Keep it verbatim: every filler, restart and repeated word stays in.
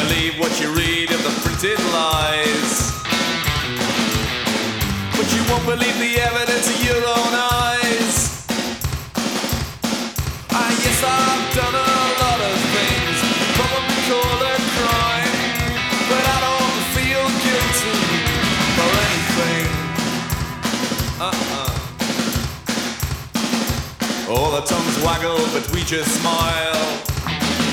believe what you read in the printed lies. But you won't believe the evidence of your own eyes. Ah, yes, I've done a lot of things, probably call it crime, but I don't feel guilty for anything. Uh-uh. All the tongues waggle, but we just smile.